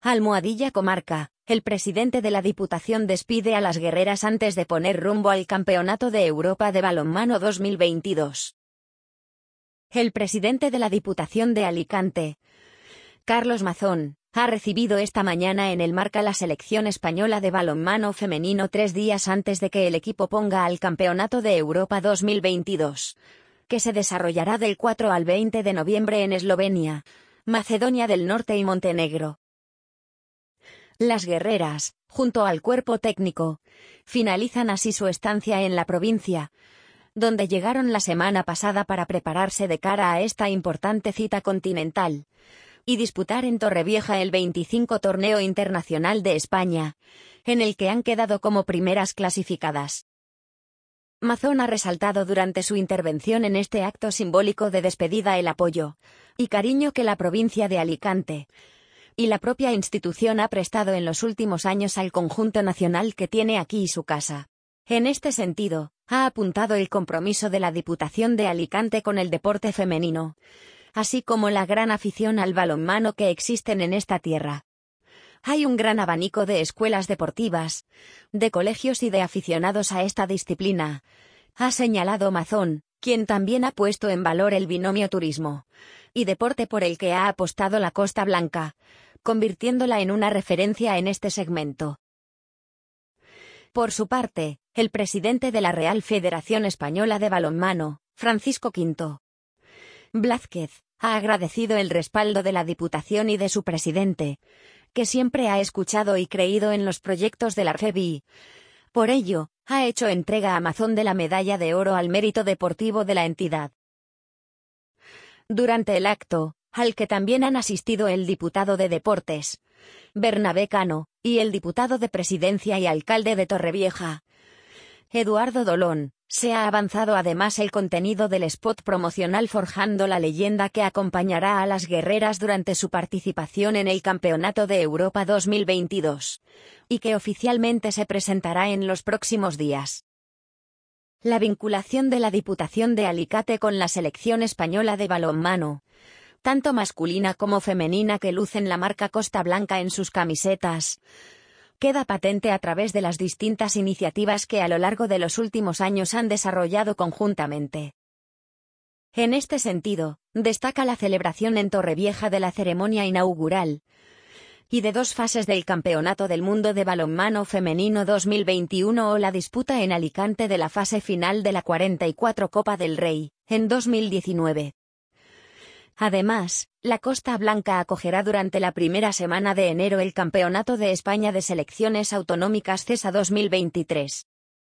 Almohadilla Comarca. El presidente de la Diputación despide a las guerreras antes de poner rumbo al Campeonato de Europa de Balonmano 2022. El presidente de la Diputación de Alicante, Carlos Mazón, ha recibido esta mañana en el Marca la selección española de balonmano femenino 3 días antes de que el equipo ponga al Campeonato de Europa 2022, que se desarrollará del 4 al 20 de noviembre en Eslovenia, Macedonia del Norte y Montenegro. Las guerreras, junto al cuerpo técnico, finalizan así su estancia en la provincia, donde llegaron la semana pasada para prepararse de cara a esta importante cita continental, y disputar en Torrevieja el 25 Torneo Internacional de España, en el que han quedado como primeras clasificadas. Mazón ha resaltado durante su intervención en este acto simbólico de despedida el apoyo y cariño que la provincia de Alicante y la propia institución ha prestado en los últimos años al conjunto nacional que tiene aquí su casa. En este sentido, ha apuntado el compromiso de la Diputación de Alicante con el deporte femenino, así como la gran afición al balonmano que existen en esta tierra. Hay un gran abanico de escuelas deportivas, de colegios y de aficionados a esta disciplina, ha señalado Mazón, quien también ha puesto en valor el binomio turismo y deporte por el que ha apostado la Costa Blanca, convirtiéndola en una referencia en este segmento. Por su parte, el presidente de la Real Federación Española de Balonmano, Francisco Quinto Blázquez, ha agradecido el respaldo de la Diputación y de su presidente, que siempre ha escuchado y creído en los proyectos de la RFEBI. Por ello, ha hecho entrega a Mazón de la Medalla de Oro al Mérito Deportivo de la entidad. Durante el acto, al que también han asistido el diputado de Deportes, Bernabé Cano, y el diputado de Presidencia y alcalde de Torrevieja, Eduardo Dolón, se ha avanzado además el contenido del spot promocional Forjando la leyenda que acompañará a las guerreras durante su participación en el Campeonato de Europa 2022, y que oficialmente se presentará en los próximos días. La vinculación de la Diputación de Alicante con la selección española de balonmano, tanto masculina como femenina que lucen la marca Costa Blanca en sus camisetas, queda patente a través de las distintas iniciativas que a lo largo de los últimos años han desarrollado conjuntamente. En este sentido, destaca la celebración en Torrevieja de la ceremonia inaugural y de 2 fases del Campeonato del Mundo de Balonmano Femenino 2021 o la disputa en Alicante de la fase final de la 44 Copa del Rey, en 2019. Además, la Costa Blanca acogerá durante la primera semana de enero el Campeonato de España de Selecciones Autonómicas CESA 2023.